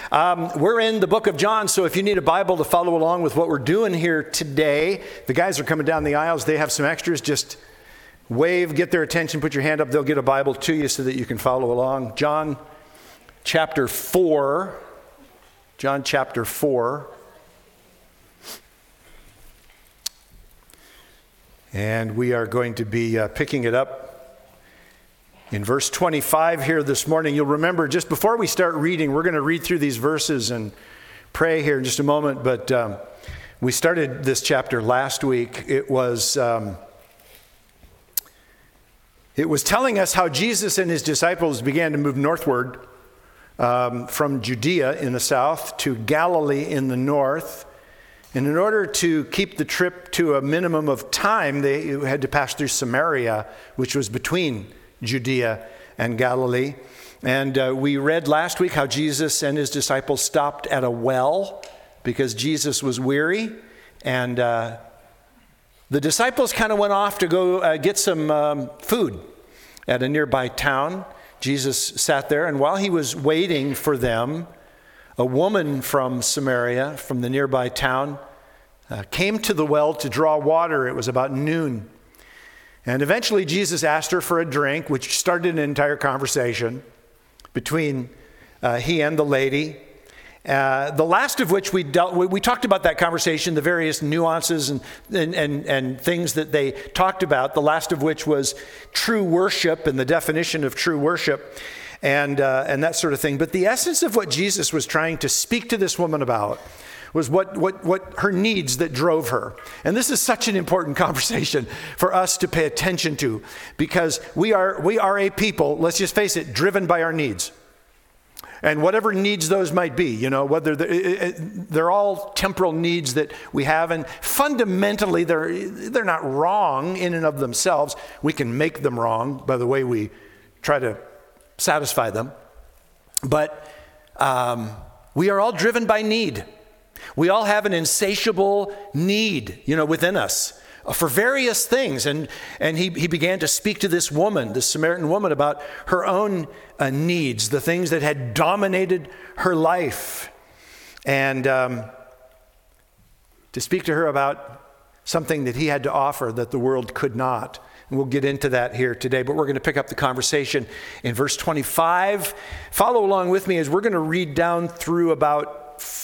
We're in the book of John, so if you need a Bible to follow along with what we're doing here today, the guys are coming down the aisles. They have some extras. Just wave, get their attention, put your hand up. They'll get a Bible to you so that you can follow along. John chapter 4. John chapter 4. And we are going to be picking it up in verse 25 here this morning. You'll remember just before we start reading, we're going to read through these verses and pray here in just a moment. But we started this chapter last week. It was telling us how Jesus and his disciples began to move northward from Judea in the south to Galilee in the north. And in order to keep the trip to a minimum of time, they had to pass through Samaria, which was between Judea and Galilee. And we read last week how Jesus and his disciples stopped at a well because Jesus was weary. And the disciples kind of went off to go get some food at a nearby town. Jesus sat there, and while he was waiting for them, a woman from Samaria, from the nearby town, came to the well to draw water. It was about noon. And eventually Jesus asked her for a drink, which started an entire conversation between he and the lady. The last of which we talked about that conversation, the various nuances and things that they talked about, the last of which was true worship and the definition of true worship and that sort of thing. But the essence of what Jesus was trying to speak to this woman about was what her needs that drove her. And this is such an important conversation for us to pay attention to, because we are a people, let's just face it, driven by our needs. And whatever needs those might be, whether they're all temporal needs that we have, and fundamentally they're not wrong in and of themselves. We can make them wrong by the way we try to satisfy them. But we are all driven by need. We all have an insatiable need, within us for various things. And he began to speak to this woman, this Samaritan woman, about her own needs, the things that had dominated her life. And to speak to her about something that he had to offer that the world could not. And we'll get into that here today, but we're going to pick up the conversation in verse 25. Follow along with me as we're going to read down through about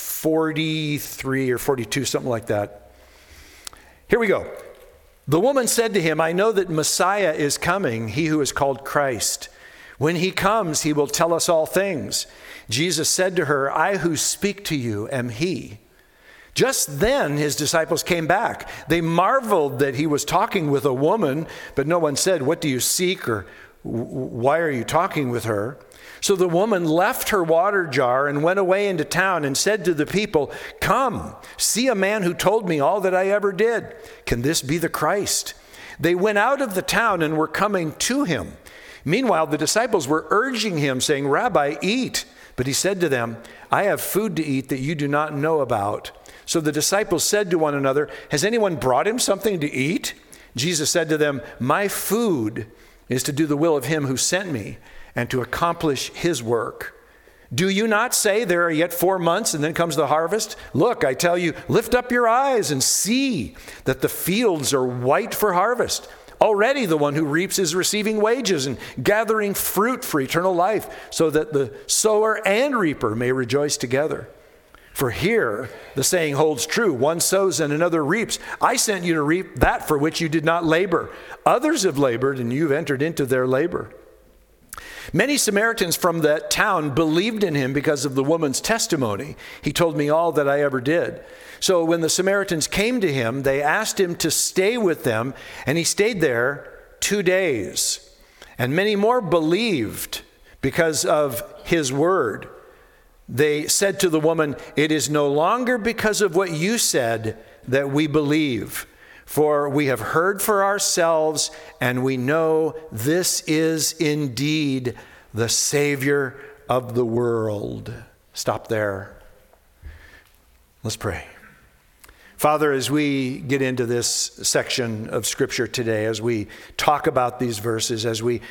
43 or 42, something like that. Here we go. The woman said to him, "I know that Messiah is coming, he who is called Christ. When he comes, he will tell us all things." Jesus said to her, "I who speak to you am he." Just then his disciples came back. They marveled that he was talking with a woman, but no one said, "What do you seek?" or "Why are you talking with her?" So the woman left her water jar and went away into town and said to the people, "Come, see a man who told me all that I ever did. Can this be the Christ?" They went out of the town and were coming to him. Meanwhile, the disciples were urging him, saying, "Rabbi, eat." But he said to them, "I have food to eat that you do not know about." So the disciples said to one another, "Has anyone brought him something to eat?" Jesus said to them, "My food is to do the will of him who sent me and to accomplish his work. Do you not say, 'There are yet 4 months and then comes the harvest'? Look, I tell you, lift up your eyes and see that the fields are white for harvest. Already the one who reaps is receiving wages and gathering fruit for eternal life, so that the sower and reaper may rejoice together. For here the saying holds true, one sows and another reaps. I sent you to reap that for which you did not labor. Others have labored and you've entered into their labor." Many Samaritans from that town believed in him because of the woman's testimony. "He told me all that I ever did." So when the Samaritans came to him, they asked him to stay with them, and he stayed there 2 days. And many more believed because of his word. They said to the woman, "It is no longer because of what you said that we believe. For we have heard for ourselves, and we know this is indeed the Savior of the world." Stop there. Let's pray. Father, as we get into this section of Scripture today, as we talk about these verses, as we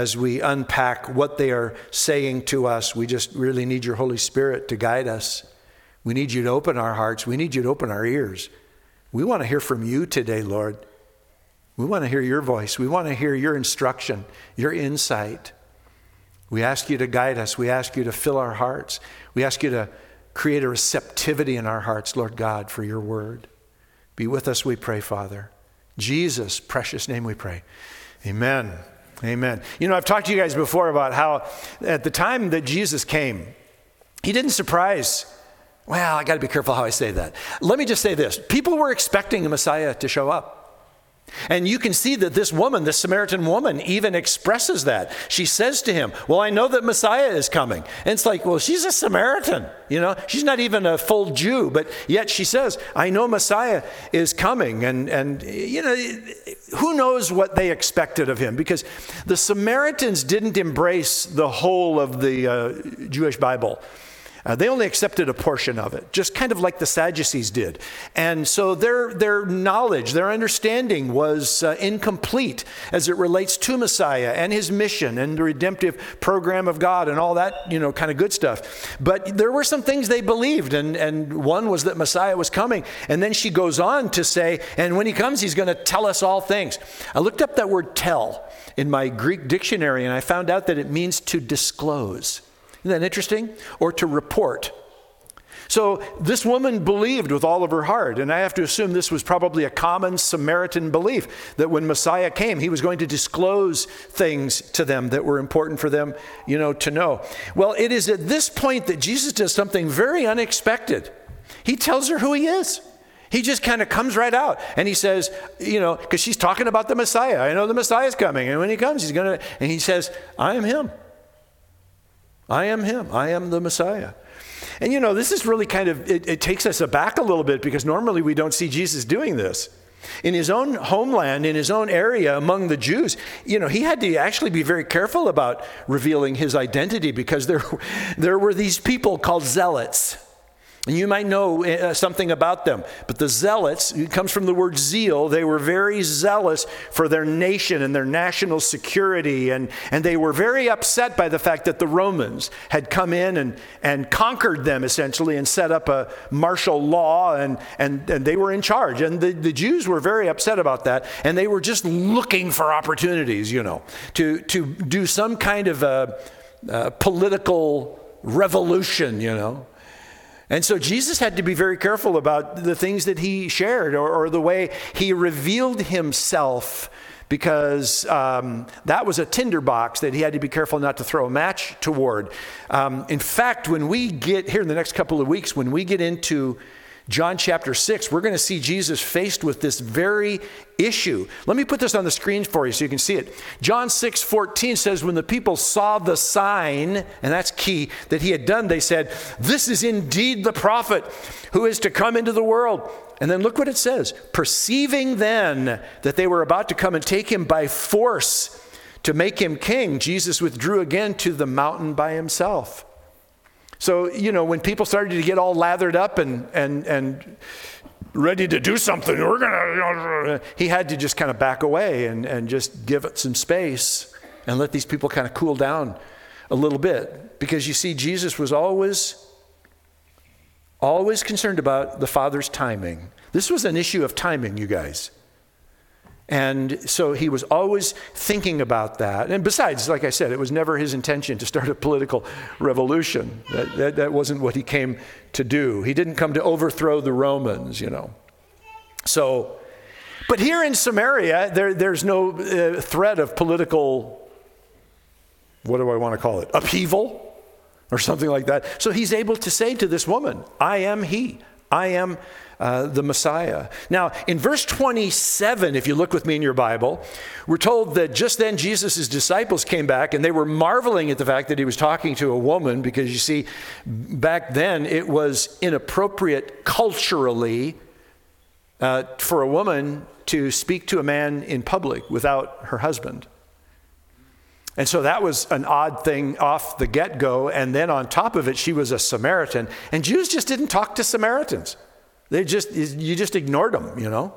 unpack what they are saying to us, we just really need your Holy Spirit to guide us. We need you to open our hearts. We need you to open our ears. We want to hear from you today, Lord. We want to hear your voice. We want to hear your instruction, your insight. We ask you to guide us. We ask you to fill our hearts. We ask you to create a receptivity in our hearts, Lord God, for your word. Be with us, we pray, Father. Jesus' precious name we pray. Amen. Amen. You know, I've talked to you guys before about how at the time that Jesus came, he didn't surprise. Well, I got to be careful how I say that. Let me just say this. People were expecting a Messiah to show up. And you can see that this woman, this Samaritan woman, even expresses that. She says to him, well, I know that Messiah is coming. And it's like, well, she's a Samaritan, you know. She's not even a full Jew, but yet she says, I know Messiah is coming. And you know, who knows what they expected of him? Because the Samaritans didn't embrace the whole of the Jewish Bible. They only accepted a portion of it, just kind of like the Sadducees did. And so their knowledge, their understanding was incomplete as it relates to Messiah and his mission and the redemptive program of God and all that, you know, kind of good stuff. But there were some things they believed, and one was that Messiah was coming. And then she goes on to say, and when he comes, he's going to tell us all things. I looked up that word tell in my Greek dictionary, and I found out that it means to disclose. Isn't that interesting? Or to report. So this woman believed with all of her heart, and I have to assume this was probably a common Samaritan belief, that when Messiah came, he was going to disclose things to them that were important for them, you know, to know. Well, it is at this point that Jesus does something very unexpected. He tells her who he is. He just kind of comes right out, and he says, you know, because she's talking about the Messiah. I know the Messiah is coming, and when he comes, he's going to, and he says, I am him. I am him. I am the Messiah. And you know, this is really kind of, it takes us aback a little bit because normally we don't see Jesus doing this. In his own homeland, in his own area among the Jews, you know, he had to actually be very careful about revealing his identity because there were these people called zealots. And you might know something about them. But the zealots, it comes from the word zeal. They were very zealous for their nation and their national security. And they were very upset by the fact that the Romans had come in and conquered them, essentially, and set up a martial law. And they were in charge. And the Jews were very upset about that. And they were just looking for opportunities, you know, to do some kind of a political revolution, you know. And so Jesus had to be very careful about the things that he shared or the way he revealed himself, because that was a tinderbox that he had to be careful not to throw a match toward. In fact, when we get here in the next couple of weeks, when we get into John chapter 6, we're going to see Jesus faced with this very issue. Let me put this on the screen for you so you can see it. John 6:14 says, when the people saw the sign, and that's key, that he had done, they said, this is indeed the prophet who is to come into the world. And then look what it says. Perceiving then that they were about to come and take him by force to make him king, Jesus withdrew again to the mountain by himself. So, you know, when people started to get all lathered up and ready to do something, he had to just kind of back away and just give it some space and let these people kind of cool down a little bit. Because you see, Jesus was always concerned about the Father's timing. This was an issue of timing, you guys. And so he was always thinking about that. And besides, like I said, it was never his intention to start a political revolution. That wasn't what he came to do. He didn't come to overthrow the Romans, you know. So, but here in Samaria, there's no threat of political, what do I want to call it, upheaval or something like that. So he's able to say to this woman, I am he. I am the Messiah. Now, in verse 27, if you look with me in your Bible, we're told that just then Jesus' disciples came back and they were marveling at the fact that he was talking to a woman, because you see, back then it was inappropriate culturally for a woman to speak to a man in public without her husband. And so that was an odd thing off the get-go. And then on top of it, she was a Samaritan. And Jews just didn't talk to Samaritans. You just ignored them,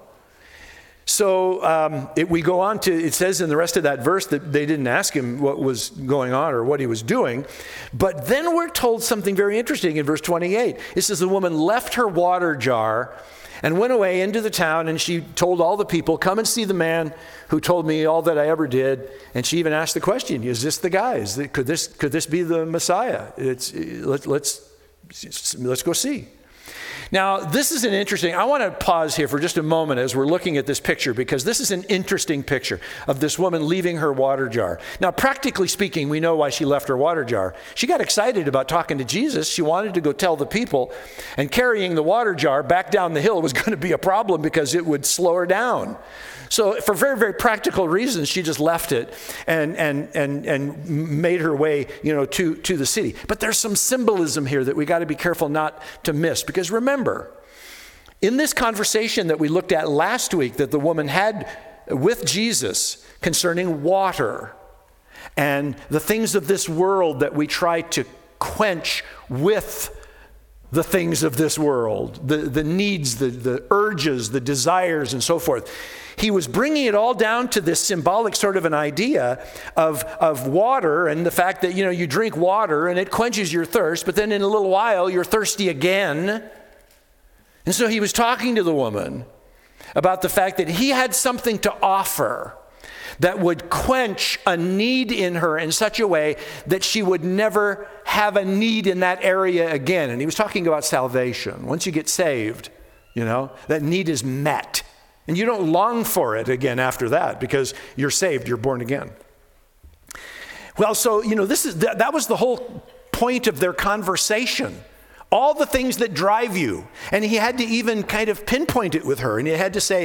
So we go on to, it says in the rest of that verse that they didn't ask him what was going on or what he was doing. But then we're told something very interesting in verse 28. It says the woman left her water jar and went away into the town, and she told all the people, come and see the man who told me all that I ever did. And she even asked the question, is this the guy? Could this be the Messiah? Let's go see. Now, this is I want to pause here for just a moment as we're looking at this picture, because this is an interesting picture of this woman leaving her water jar. Now, practically speaking, we know why she left her water jar. She got excited about talking to Jesus. She wanted to go tell the people, and carrying the water jar back down the hill was going to be a problem because it would slow her down. So for very, very practical reasons, she just left it and made her way, to the city. But there's some symbolism here that we got to be careful not to miss. Because remember, in this conversation that we looked at last week that the woman had with Jesus concerning water and the things of this world that we try to quench with the things of this world, the needs, the urges, the desires, and so forth. He was bringing it all down to this symbolic sort of an idea of water, and the fact that, you drink water and it quenches your thirst, but then in a little while you're thirsty again. And so he was talking to the woman about the fact that he had something to offer that would quench a need in her in such a way that she would never have a need in that area again. And he was talking about salvation. Once you get saved, that need is met. And you don't long for it again after that because you're saved, you're born again. Well, so, that was the whole point of their conversation. All the things that drive you. And he had to even kind of pinpoint it with her. And he had to say,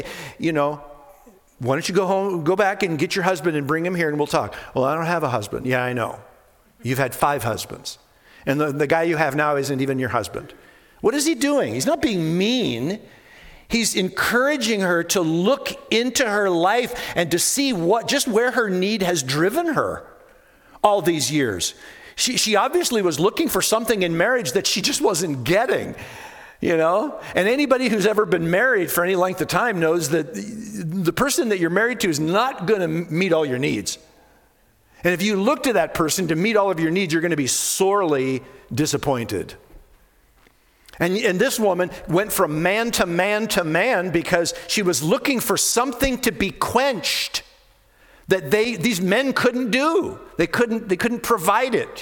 why don't you go back and get your husband and bring him here and we'll talk. Well, I don't have a husband. Yeah, I know. You've had 5 husbands. And the guy you have now isn't even your husband. What is he doing? He's not being mean. He's encouraging her to look into her life and to see where her need has driven her all these years. She obviously was looking for something in marriage that she just wasn't getting, And anybody who's ever been married for any length of time knows that the person that you're married to is not going to meet all your needs. And if you look to that person to meet all of your needs, you're going to be sorely disappointed. And this woman went from man to man to man because she was looking for something to be quenched that these men couldn't do. They couldn't provide it,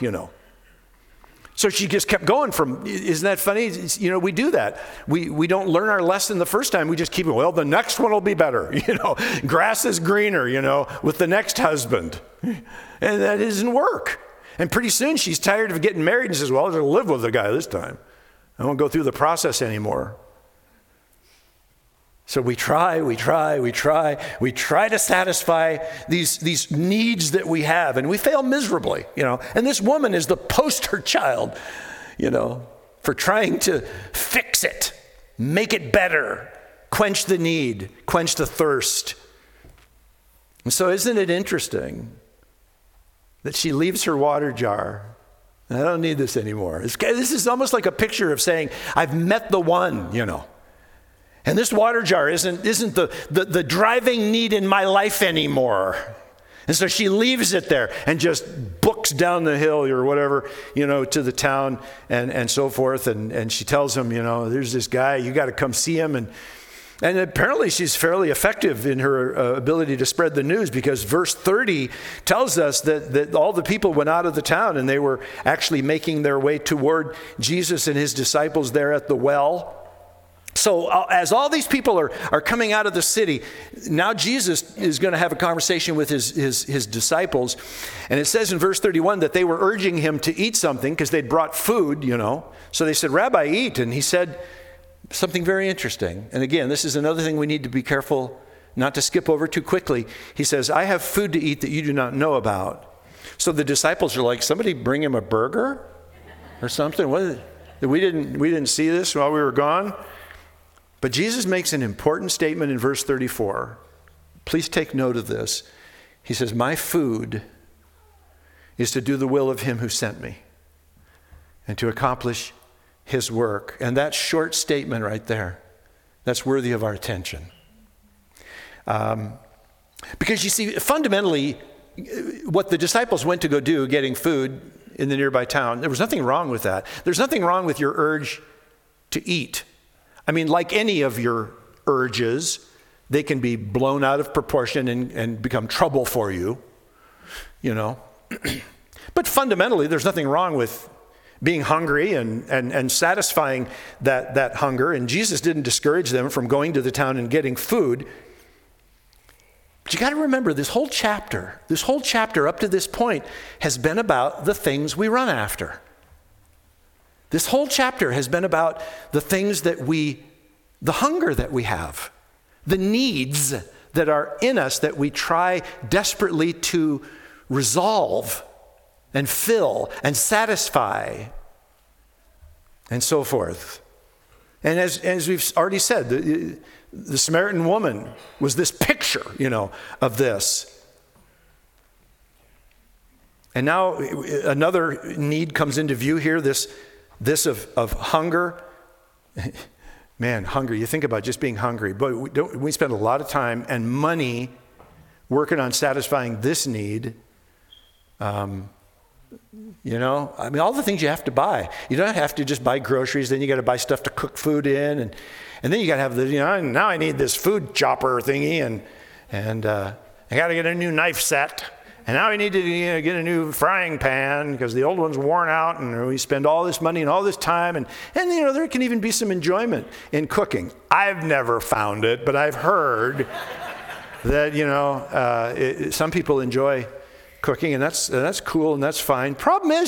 So she just kept going isn't that funny? We do that. We don't learn our lesson the first time. We just keep it, well, the next one will be better. Grass is greener, with the next husband. And that doesn't work. And pretty soon she's tired of getting married and says, well, I'll just live with the guy this time. I won't go through the process anymore. So we try to satisfy these needs that we have, and we fail miserably, And this woman is the poster child, for trying to fix it, make it better, quench the need, quench the thirst. And so isn't it interesting that she leaves her water jar? I don't need this anymore. This is almost like a picture of saying, I've met the one, And this water jar isn't the driving need in my life anymore. And so she leaves it there and just books down the hill or whatever, to the town and so forth. And she tells him, there's this guy, you got to come see him. And apparently she's fairly effective in her ability to spread the news, because verse 30 tells us that all the people went out of the town and they were actually making their way toward Jesus and his disciples there at the well. So as all these people are coming out of the city, now Jesus is going to have a conversation with his disciples. And it says in verse 31 that they were urging him to eat something because they'd brought food, So they said, Rabbi, eat. And he said something very interesting. And again, this is another thing we need to be careful not to skip over too quickly. He says, I have food to eat that you do not know about. So the disciples are like, somebody bring him a burger or something? We didn't see this while we were gone? But Jesus makes an important statement in verse 34. Please take note of this. He says, my food is to do the will of him who sent me and to accomplish his work. And that short statement right there that's worthy of our attention. Because you see, fundamentally, what the disciples went to go do, getting food in the nearby town, there was nothing wrong with that. There's nothing wrong with your urge to eat. I mean, like any of your urges, they can be blown out of proportion and become trouble for you, you know. But fundamentally, there's nothing wrong with being hungry and satisfying that hunger. And Jesus didn't discourage them from going to the town and getting food. But you got to remember, this whole chapter up to this point has been about the things we run after. This whole chapter has been about the things the hunger that we have, the needs that are in us that we try desperately to resolve and fill and satisfy and so forth. And as we've already said, the Samaritan woman was this picture, of this. And now another need comes into view here, this of hunger. Man, hunger, you think about just being hungry. But we spend a lot of time and money working on satisfying this need. All the things you have to buy. You don't have to just buy groceries, then you got to buy stuff to cook food in, and then you got to have now I need this food chopper thingy, and I got to get a new knife set, and now I need to get a new frying pan because the old one's worn out, and we spend all this money and all this time, and there can even be some enjoyment in cooking. I've never found it, but I've heard that some people enjoy cooking, and that's cool and that's fine. Problem is,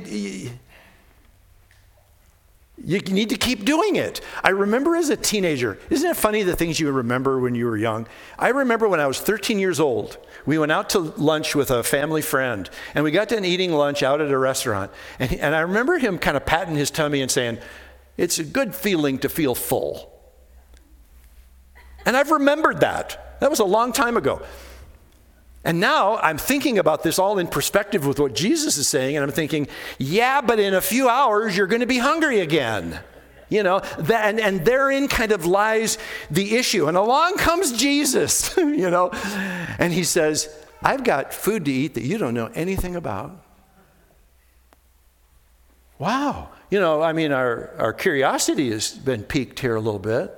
you need to keep doing it. I remember as a teenager, isn't it funny the things you remember when you were young? I remember when I was 13 years old, we went out to lunch with a family friend, and we got done eating lunch out at a restaurant, and I remember him kind of patting his tummy and saying, "It's a good feeling to feel full." And I've remembered that. That was a long time ago. And now I'm thinking about this all in perspective with what Jesus is saying, and I'm thinking, yeah, but in a few hours you're going to be hungry again. And therein kind of lies the issue. And along comes Jesus, and he says, "I've got food to eat that you don't know anything about." Wow. Our curiosity has been piqued here a little bit.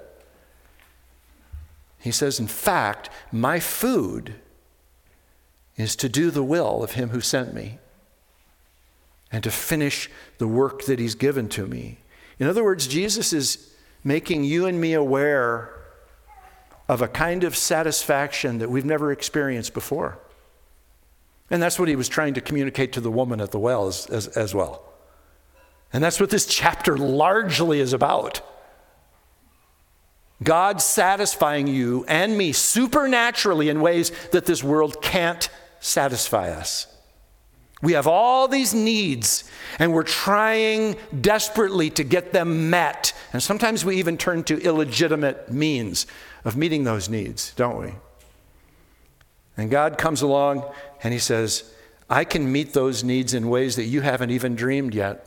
He says, "In fact, my food is to do the will of him who sent me and to finish the work that he's given to me." In other words, Jesus is making you and me aware of a kind of satisfaction that we've never experienced before. And that's what he was trying to communicate to the woman at the well as well. And that's what this chapter largely is about. God satisfying you and me supernaturally in ways that this world can't satisfy us. We have all these needs, and we're trying desperately to get them met. And sometimes we even turn to illegitimate means of meeting those needs, don't we? And God comes along and he says, "I can meet those needs in ways that you haven't even dreamed yet."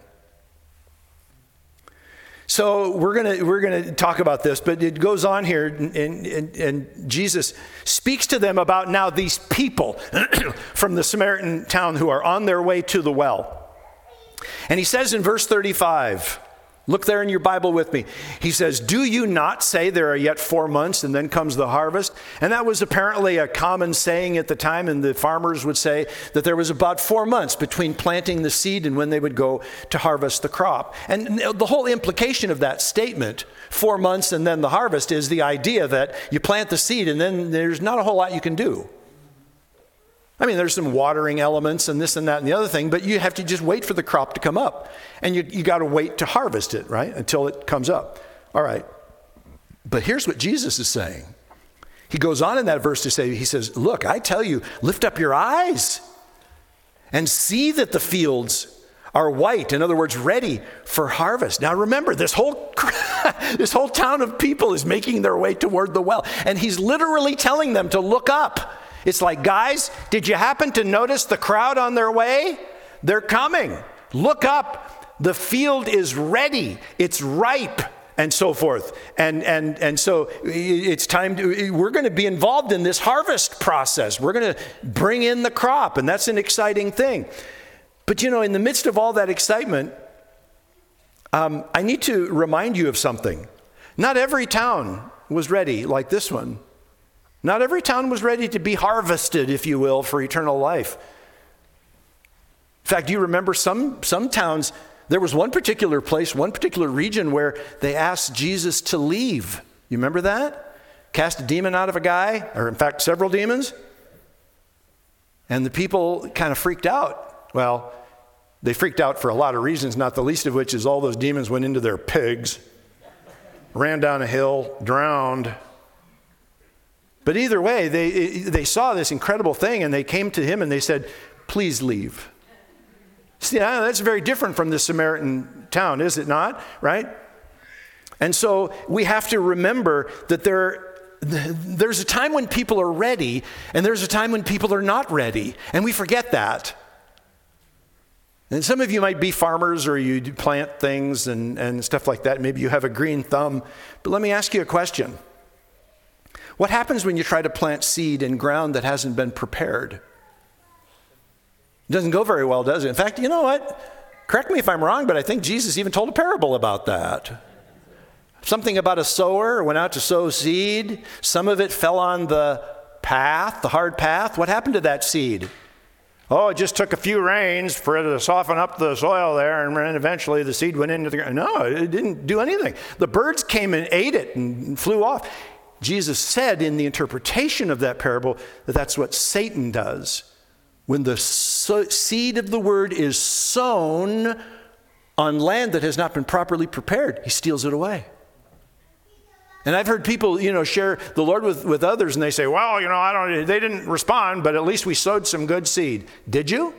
So we're gonna talk about this, but it goes on here, and Jesus speaks to them about now these people from the Samaritan town who are on their way to the well. And he says in verse 35, look there in your Bible with me. He says, "Do you not say there are yet 4 months and then comes the harvest?" And that was apparently a common saying at the time, and the farmers would say that there was about 4 months between planting the seed and when they would go to harvest the crop. And the whole implication of that statement, 4 months and then the harvest, is the idea that you plant the seed and then there's not a whole lot you can do. I mean, there's some watering elements and this and that and the other thing, but you have to just wait for the crop to come up. And you got to wait to harvest it, right, until it comes up. All right. But here's what Jesus is saying. He goes on in that verse to say, he says, "Look, I tell you, lift up your eyes and see that the fields are white." In other words, ready for harvest. Now remember, this whole town of people is making their way toward the well. And he's literally telling them to look up. It's like, guys, did you happen to notice the crowd on their way? They're coming. Look up. The field is ready. It's ripe. and so forth. And so it's time we're going to be involved in this harvest process. We're going to bring in the crop, and that's an exciting thing. But in the midst of all that excitement, I need to remind you of something. Not every town was ready like this one. Not every town was ready to be harvested, if you will, for eternal life. In fact, do you remember some towns? There was one particular place, one particular region where they asked Jesus to leave. You remember that? Cast a demon out of a guy, or in fact, several demons. And the people kind of freaked out. Well, they freaked out for a lot of reasons, not the least of which is all those demons went into their pigs, ran down a hill, drowned. But either way, they saw this incredible thing, and they came to him and they said, please leave. See, that's very different from the Samaritan town, is it not? Right? And so we have to remember that there's a time when people are ready, and there's a time when people are not ready, and we forget that. And some of you might be farmers, or you plant things and stuff like that. Maybe you have a green thumb. But let me ask you a question. What happens when you try to plant seed in ground that hasn't been prepared? It doesn't go very well, does it? In fact, you know what? Correct me if I'm wrong, but I think Jesus even told a parable about that. Something about a sower went out to sow seed. Some of it fell on the path, the hard path. What happened to that seed? Oh, it just took a few rains for it to soften up the soil there, and then eventually the seed went into the ground. No, it didn't do anything. The birds came and ate it and flew off. Jesus said in the interpretation of that parable that that's what Satan does. When the seed of the word is sown on land that has not been properly prepared, he steals it away. And I've heard people, share the Lord with others, and they say, well, they didn't respond, but at least we sowed some good seed. Did you?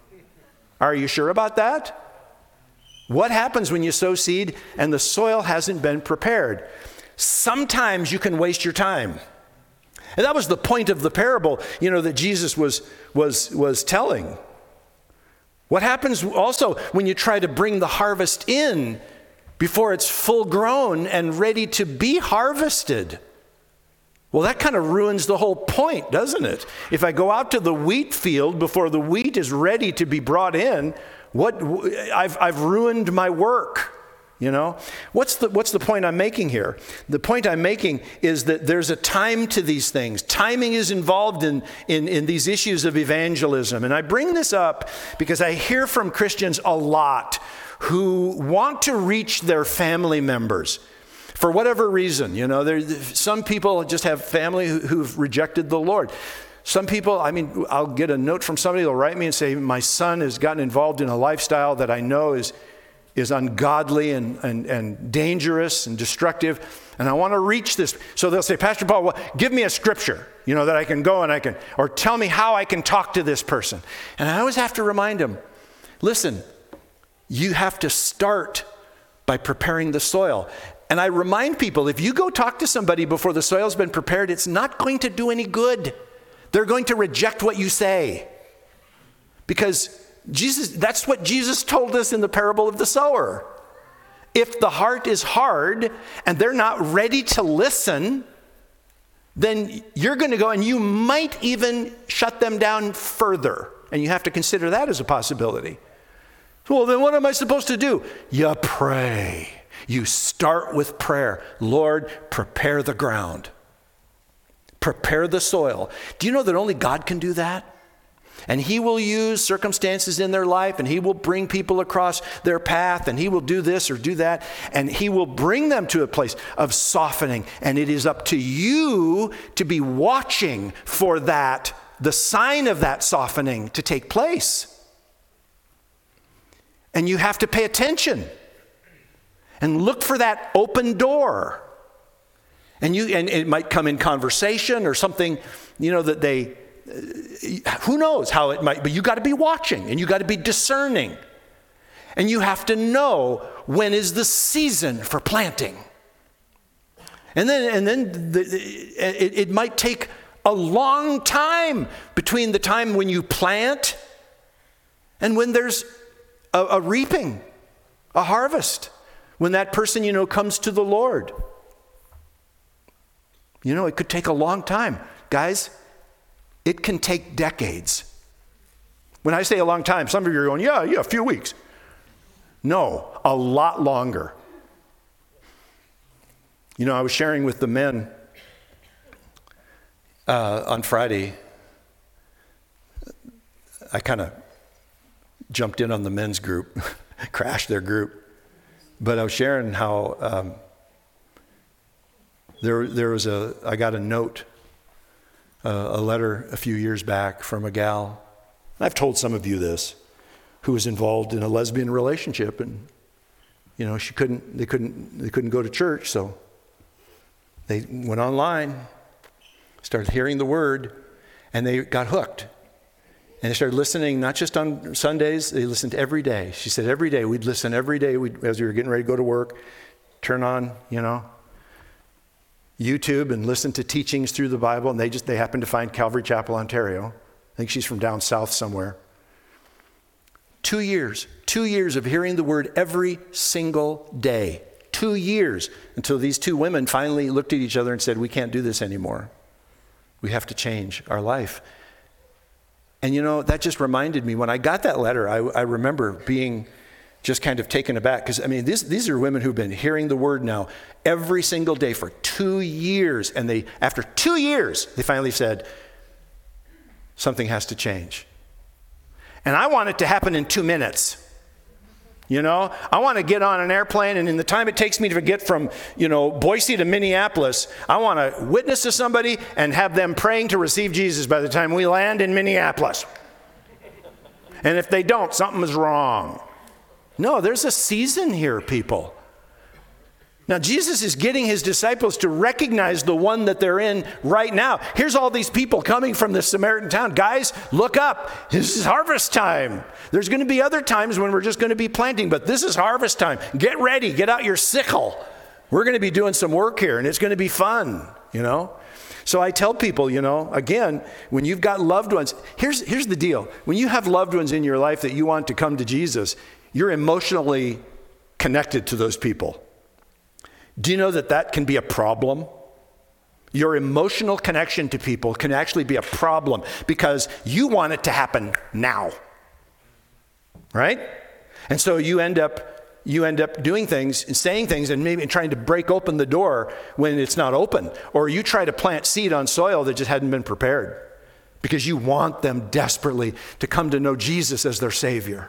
Are you sure about that? What happens when you sow seed and the soil hasn't been prepared? Sometimes you can waste your time. And that was the point of the parable, that Jesus was telling. What happens also when you try to bring the harvest in before it's full grown and ready to be harvested? Well, that kind of ruins the whole point, doesn't it? If I go out to the wheat field before the wheat is ready to be brought in, I've ruined my work. What's the point I'm making here? The point I'm making is that there's a time to these things. Timing is involved in these issues of evangelism. And I bring this up because I hear from Christians a lot who want to reach their family members for whatever reason. Some people just have family who've rejected the Lord. Some people, I'll get a note from somebody, they'll write me and say, my son has gotten involved in a lifestyle that I know is ungodly and dangerous and destructive, and I want to reach this. So they'll say, Pastor Paul, give me a scripture, that I can go and or tell me how I can talk to this person. And I always have to remind them, listen, you have to start by preparing the soil. And I remind people, if you go talk to somebody before the soil's been prepared, it's not going to do any good. They're going to reject what you say. Because that's what Jesus told us in the parable of the sower. If the heart is hard and they're not ready to listen, then you're going to go and you might even shut them down further. And you have to consider that as a possibility. Well, then what am I supposed to do? You pray. You start with prayer. Lord, prepare the ground. Prepare the soil. Do you know that only God can do that? And he will use circumstances in their life, and he will bring people across their path, and he will do this or do that, and he will bring them to a place of softening. And it is up to you to be watching for that, the sign of that softening to take place. And you have to pay attention and look for that open door. And it might come in conversation or something, that they, who knows how it might, but you got to be watching and you got to be discerning. And you have to know when is the season for planting. And then it might take a long time between the time when you plant and when there's a reaping, a harvest. when that person, comes to the Lord. It could take a long time. Guys, it can take decades. When I say a long time, some of you are going, yeah, a few weeks. No, a lot longer. I was sharing with the men on Friday. I kind of jumped in on the men's group, crashed their group. But I was sharing how I got a note, a letter a few years back from a gal. I've told some of you this, who was involved in a lesbian relationship, and they couldn't go to church, so they went online, started hearing the word, and they got hooked. And they started listening, not just on Sundays, they listened every day. She said every day, we'd listen every day as we were getting ready to go to work, turn on, YouTube and listen to teachings through the Bible, and they happened to find Calvary Chapel, Ontario. I think she's from down south somewhere. 2 years of hearing the word every single day. 2 years until these two women finally looked at each other and said, we can't do this anymore. We have to change our life. And that just reminded me, when I got that letter, I remember being just kind of taken aback, because these are women who've been hearing the word now every single day for 2 years, and after 2 years, they finally said, something has to change. And I want it to happen in 2 minutes. I want to get on an airplane, and in the time it takes me to get from, Boise to Minneapolis, I want to witness to somebody and have them praying to receive Jesus by the time we land in Minneapolis. And if they don't, something is wrong. No, there's a season here, people. Now, Jesus is getting his disciples to recognize the one that they're in right now. Here's all these people coming from this Samaritan town. Guys, look up. This is harvest time. There's going to be other times when we're just going to be planting, but this is harvest time. Get ready. Get out your sickle. We're going to be doing some work here, and it's going to be fun, So I tell people, again, when you've got loved ones, here's the deal. When you have loved ones in your life that you want to come to Jesus, you're emotionally connected to those people. Do you know that can be a problem? Your emotional connection to people can actually be a problem because you want it to happen now, right? And so you end up doing things and saying things and maybe trying to break open the door when it's not open, or you try to plant seed on soil that just hadn't been prepared because you want them desperately to come to know Jesus as their Savior.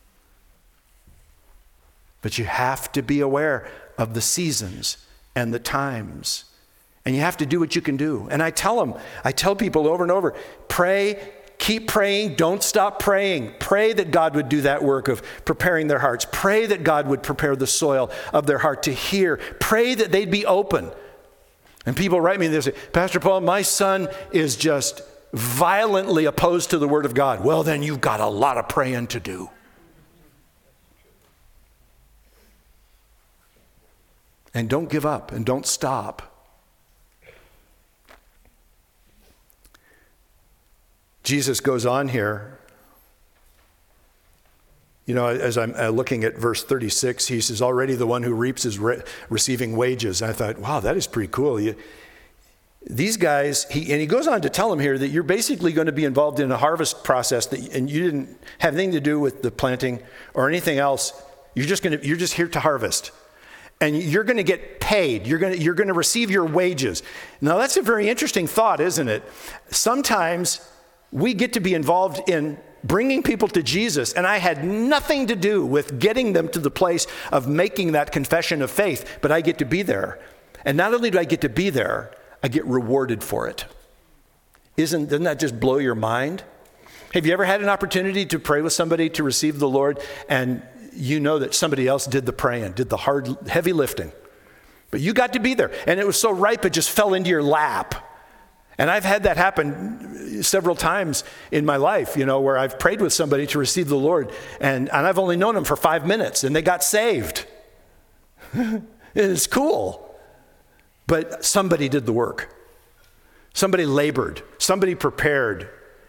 But you have to be aware of the seasons and the times. And you have to do what you can do. And I tell people over and over, pray, keep praying, don't stop praying. Pray that God would do that work of preparing their hearts. Pray that God would prepare the soil of their heart to hear. Pray that they'd be open. And people write me and they say, Pastor Paul, my son is just violently opposed to the Word of God. Well, then you've got a lot of praying to do. And don't give up and don't stop. Jesus goes on here. As I'm looking at verse 36, he says, already the one who reaps is receiving wages. And I thought, wow, that is pretty cool. These guys, he goes on to tell them here that you're basically going to be involved in a harvest process and you didn't have anything to do with the planting or anything else. You're just here to harvest. And you're going to get paid. You're going to receive your wages. Now, that's a very interesting thought, isn't it? Sometimes we get to be involved in bringing people to Jesus, and I had nothing to do with getting them to the place of making that confession of faith, but I get to be there. And not only do I get to be there, I get rewarded for it. Doesn't that just blow your mind? Have you ever had an opportunity to pray with somebody to receive the Lord, and you know that somebody else did the praying, did the hard, heavy lifting, but you got to be there, and it was so ripe it just fell into your lap? And I've had that happen several times in my life, where I've prayed with somebody to receive the Lord, and I've only known them for 5 minutes, and they got saved. It's cool, but somebody did the work. Somebody labored. Somebody prepared.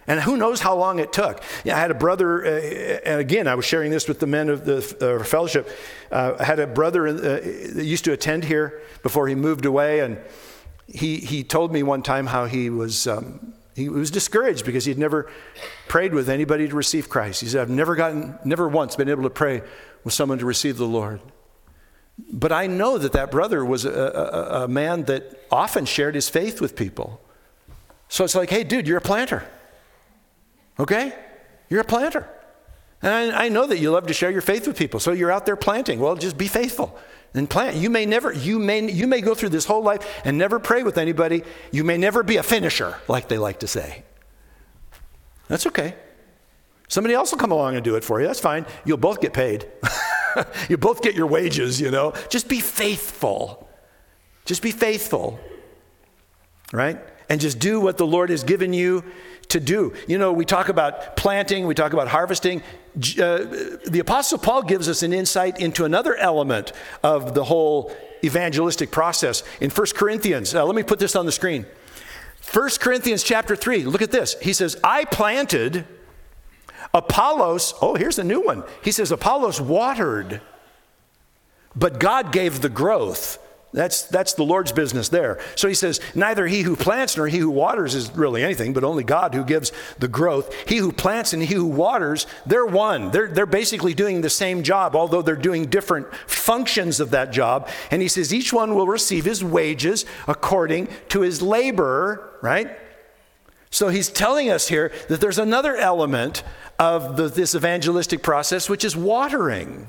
And who knows how long it took. Yeah, I had a brother, and again, I was sharing this with the men of the fellowship. I had a brother that used to attend here before he moved away, and he told me one time how he was discouraged because he'd never prayed with anybody to receive Christ. He said, I've never once been able to pray with someone to receive the Lord. But I know that brother was a man that often shared his faith with people. So it's like, hey, dude, you're a planter. Okay? You're a planter. And I know that you love to share your faith with people. So you're out there planting. Well, just be faithful and plant. You may go through this whole life and never pray with anybody. You may never be a finisher, like they like to say. That's okay. Somebody else will come along and do it for you. That's fine. You'll both get paid. You both get your wages, Just be faithful. Just be faithful. Right? And just do what the Lord has given you to do. We talk about planting, we talk about harvesting. The Apostle Paul gives us an insight into another element of the whole evangelistic process in 1 Corinthians. Let me put this on the screen. 1 Corinthians chapter 3, look at this. He says, I planted, Apollos, here's a new one. He says, Apollos watered, but God gave the growth. That's the Lord's business there. So he says, neither he who plants nor he who waters is really anything, but only God who gives the growth. He who plants and he who waters, they're one. They're basically doing the same job, although they're doing different functions of that job. And he says, each one will receive his wages according to his labor, right? So he's telling us here that there's another element of this evangelistic process, which is watering.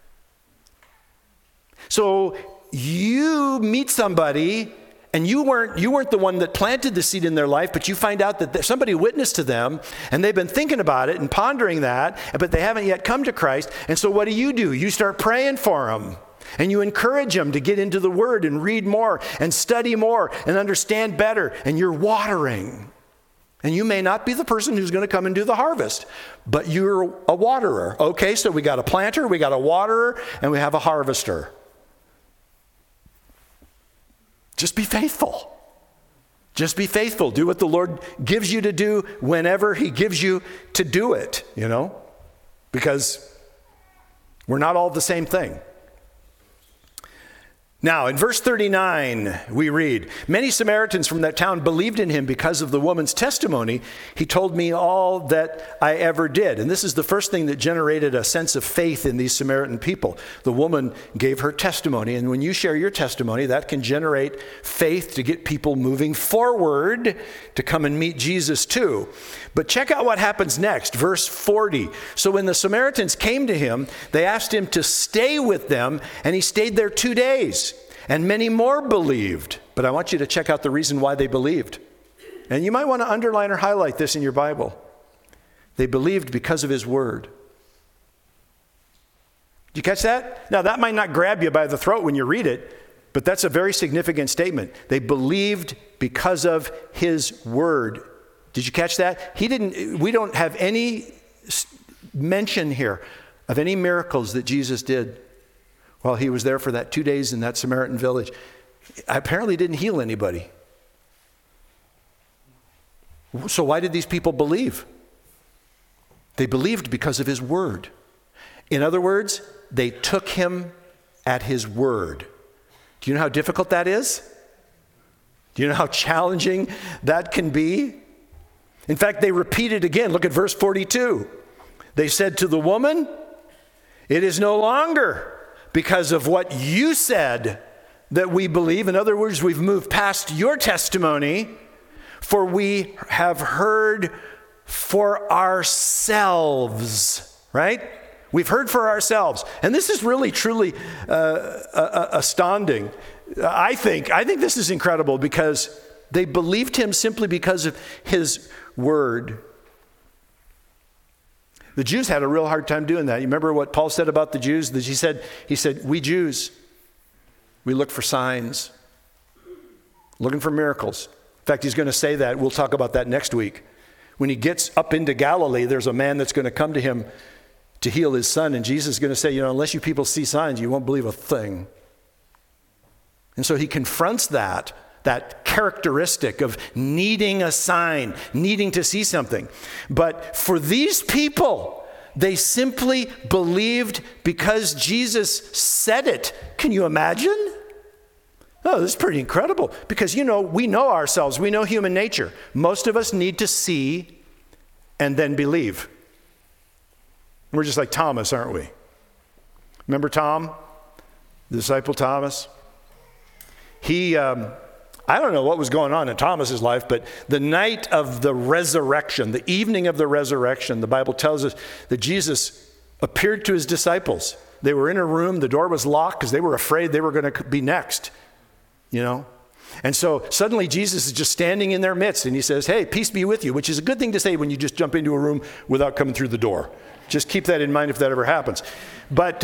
So you meet somebody and you weren't the one that planted the seed in their life, but you find out that somebody witnessed to them and they've been thinking about it and pondering that, but they haven't yet come to Christ. And so what do? You start praying for them and you encourage them to get into the Word and read more and study more and understand better, and you're watering. And you may not be the person who's going to come and do the harvest, but you're a waterer. Okay, so we got a planter, we got a waterer, and we have a harvester. Just be faithful. Just be faithful. Do what the Lord gives you to do whenever He gives you to do it, because we're not all the same thing. Now, in verse 39, we read, many Samaritans from that town believed in him because of the woman's testimony. He told me all that I ever did. And this is the first thing that generated a sense of faith in these Samaritan people. The woman gave her testimony. And when you share your testimony, that can generate faith to get people moving forward to come and meet Jesus too. But check out what happens next, verse 40. So when the Samaritans came to him, they asked him to stay with them, and he stayed there 2 days. And many more believed. But I want you to check out the reason why they believed. And you might want to underline or highlight this in your Bible. They believed because of his word. Did you catch that? Now, that might not grab you by the throat when you read it, but that's a very significant statement. They believed because of his word. Did you catch that? We don't have any mention here of any miracles that Jesus did while he was there for that 2 days in that Samaritan village. Apparently didn't heal anybody. So why did these people believe? They believed because of his word. In other words, they took him at his word. Do you know how difficult that is? Do you know how challenging that can be? In fact, they repeated again. Look at verse 42. They said to the woman, it is no longer because of what you said that we believe. In other words, we've moved past your testimony, for we have heard for ourselves, right? We've heard for ourselves. And this is really, truly astounding. I think this is incredible because they believed him simply because of his word. The Jews had a real hard time doing that. You remember what Paul said about the Jews? He said, we Jews, we look for signs, looking for miracles. In fact, he's going to say that. We'll talk about that next week. When he gets up into Galilee, there's a man that's going to come to him to heal his son. And Jesus is going to say, unless you people see signs, you won't believe a thing. And so he confronts that that characteristic of needing a sign, needing to see something. But for these people, they simply believed because Jesus said it. Can you imagine? Oh, this is pretty incredible. Because, we know ourselves. We know human nature. Most of us need to see and then believe. We're just like Thomas, aren't we? Remember Tom, the disciple Thomas? He, I don't know what was going on in Thomas's life, but the night of the resurrection, the evening of the resurrection, the Bible tells us that Jesus appeared to his disciples. They were in a room, the door was locked because they were afraid they were going to be next, And so suddenly Jesus is just standing in their midst and he says, hey, peace be with you, which is a good thing to say when you just jump into a room without coming through the door. Just keep that in mind if that ever happens. But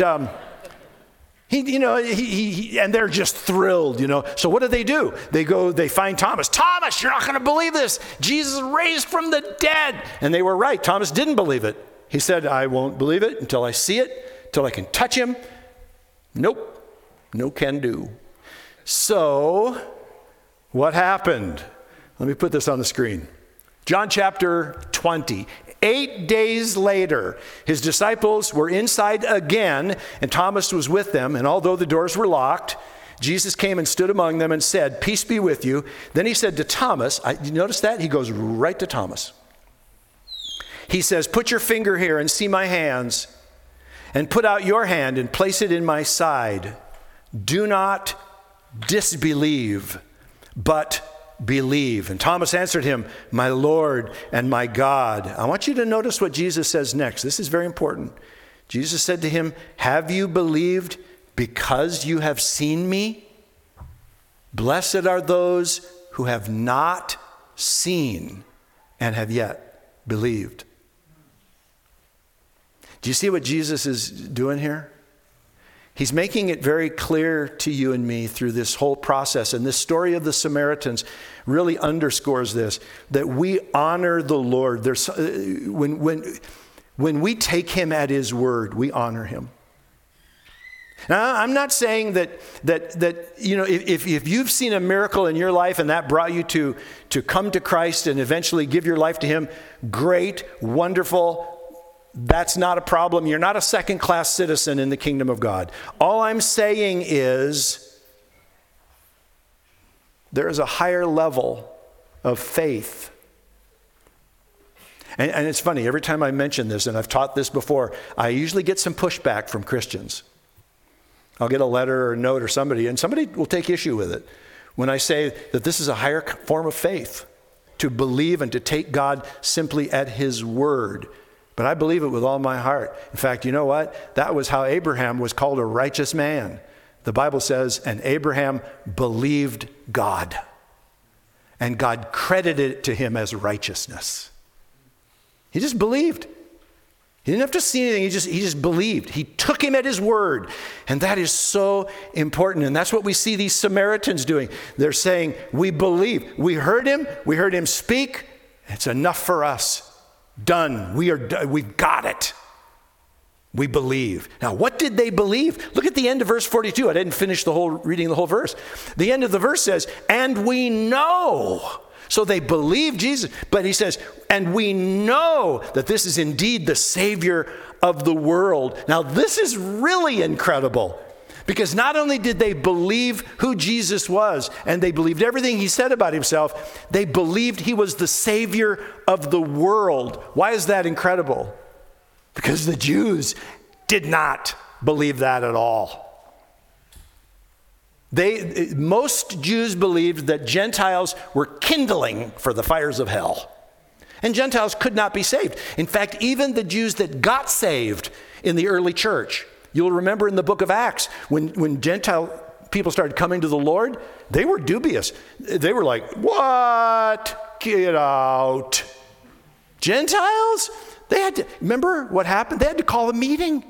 and they're just thrilled, So what do? They find Thomas. Thomas, you're not going to believe this. Jesus raised from the dead. And they were right. Thomas didn't believe it. He said, I won't believe it until I see it, until I can touch him. Nope. No can do. So what happened? Let me put this on the screen. John chapter 20. 8 days later, his disciples were inside again, and Thomas was with them. And although the doors were locked, Jesus came and stood among them and said, peace be with you. Then he said to Thomas, you notice that? He goes right to Thomas. He says, put your finger here and see my hands, and put out your hand and place it in my side. Do not disbelieve, but believe. And Thomas answered him, my Lord and my God. I want you to notice what Jesus says next. This is very important. Jesus said to him, have you believed because you have seen me? Blessed are those who have not seen and have yet believed. Do you see what Jesus is doing here? He's making it very clear to you and me through this whole process. And this story of the Samaritans really underscores this, that we honor the Lord. When we take him at his word, we honor him. Now, I'm not saying that if you've seen a miracle in your life and that brought you to come to Christ and eventually give your life to him, great, wonderful. That's not a problem. You're not a second-class citizen in the kingdom of God. All I'm saying is there is a higher level of faith. And it's funny, every time I mention this, and I've taught this before, I usually get some pushback from Christians. I'll get a letter or a note or somebody, and somebody will take issue with it when I say that this is a higher form of faith, to believe and to take God simply at his word. But I believe it with all my heart. In fact, you know what? That was how Abraham was called a righteous man. The Bible says, and Abraham believed God, and God credited it to him as righteousness. He just believed. He didn't have to see anything. He just believed. He took him at his word. And that is so important. And that's what we see these Samaritans doing. They're saying, we believe. We heard him speak. It's enough for us. Done. We've got it. We believe. Now, what did they believe? Look at the end of verse 42. I didn't finish reading the whole verse. The end of the verse says, and we know. So they believe Jesus, but he says, and we know that this is indeed the Savior of the world. Now, this is really incredible, because not only did they believe who Jesus was, and they believed everything he said about himself, they believed he was the Savior of the world. Why is that incredible? Because the Jews did not believe that at all. Most Jews believed that Gentiles were kindling for the fires of hell. And Gentiles could not be saved. In fact, even the Jews that got saved in the early church, you'll remember in the book of Acts, when Gentile people started coming to the Lord, they were dubious. They were like, what? Get out. Gentiles? Remember what happened? They had to call a meeting.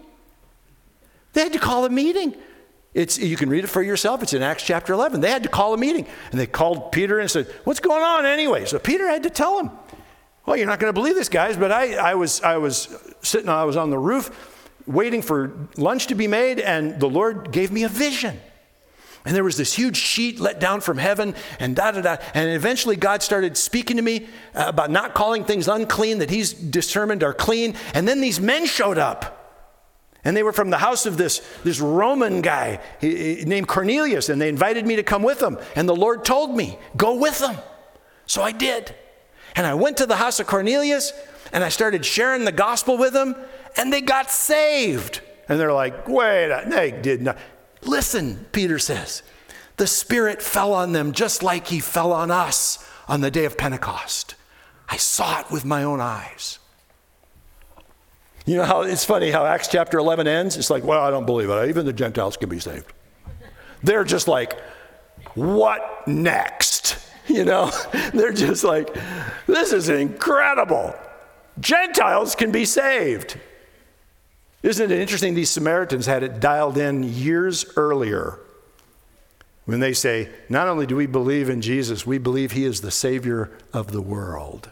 You can read it for yourself. It's in Acts chapter 11. They had to call a meeting. And they called Peter and said, what's going on anyway? So Peter had to tell them, well, you're not going to believe this, guys, but I was on the roof waiting for lunch to be made, and the Lord gave me a vision. And there was this huge sheet let down from heaven and da-da-da. And eventually God started speaking to me about not calling things unclean that he's determined are clean. And then these men showed up. And they were from the house of this Roman guy named Cornelius. And they invited me to come with them. And the Lord told me, go with them. So I did. And I went to the house of Cornelius and I started sharing the gospel with them. And they got saved. And they're like, wait, they did not. Listen, Peter says, the Spirit fell on them just like he fell on us on the day of Pentecost. I saw it with my own eyes. You know how it's funny how Acts chapter 11 ends? It's like, well, I don't believe it. Even the Gentiles can be saved. They're just like, what next? You know, they're just like, this is incredible. Gentiles can be saved. Isn't it interesting? These Samaritans had it dialed in years earlier when they say, not only do we believe in Jesus, we believe he is the Savior of the world.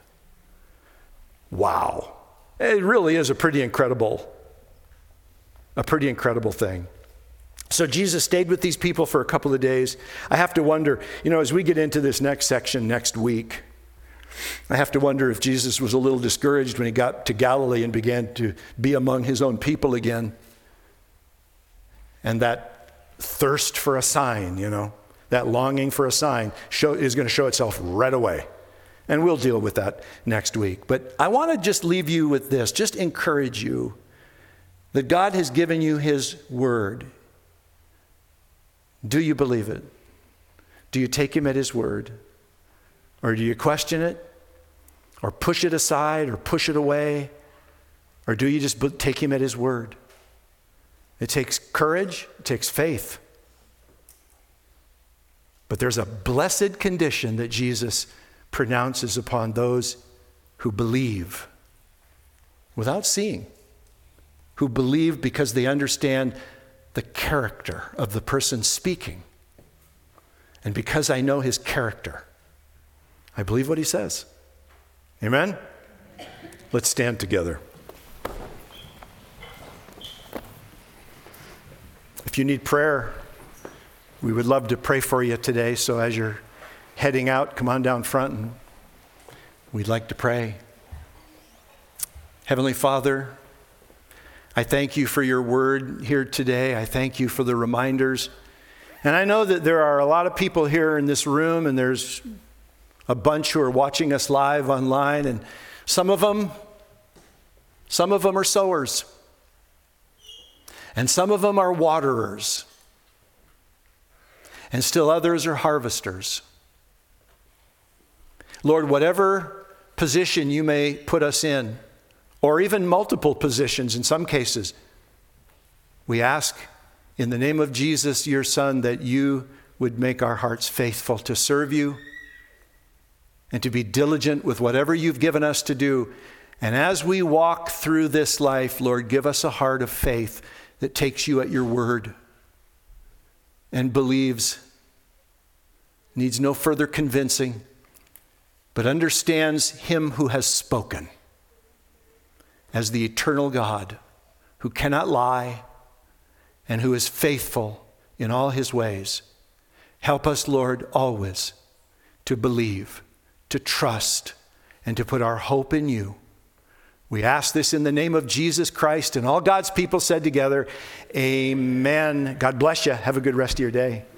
Wow. It really is a pretty incredible thing. So Jesus stayed with these people for a couple of days. I have to wonder, as we get into this next section next week, I have to wonder if Jesus was a little discouraged when he got to Galilee and began to be among his own people again. And that thirst for a sign, that longing for a sign is going to show itself right away. And we'll deal with that next week. But I want to just leave you with this, just encourage you that God has given you his word. Do you believe it? Do you take him at his word? Or do you question it? Or push it aside or push it away? Or do you just take him at his word? It takes courage. It takes faith. But there's a blessed condition that Jesus pronounces upon those who believe without seeing, who believe because they understand the character of the person speaking. And because I know his character, I believe what he says. Amen? Let's stand together. If you need prayer, we would love to pray for you today. So as you're heading out, come on down front and we'd like to pray. Heavenly Father, I thank you for your word here today. I thank you for the reminders. And I know that there are a lot of people here in this room, and there's a bunch who are watching us live online, and some of them are sowers, and some of them are waterers, and still others are harvesters. Lord, whatever position you may put us in, or even multiple positions in some cases, we ask in the name of Jesus, your Son, that you would make our hearts faithful to serve you and to be diligent with whatever you've given us to do. And as we walk through this life, Lord, give us a heart of faith that takes you at your word and believes, needs no further convincing, but understands him who has spoken as the eternal God who cannot lie and who is faithful in all his ways. Help us, Lord, always to believe, to trust, and to put our hope in you. We ask this in the name of Jesus Christ, and all God's people said together, amen. God bless you. Have a good rest of your day.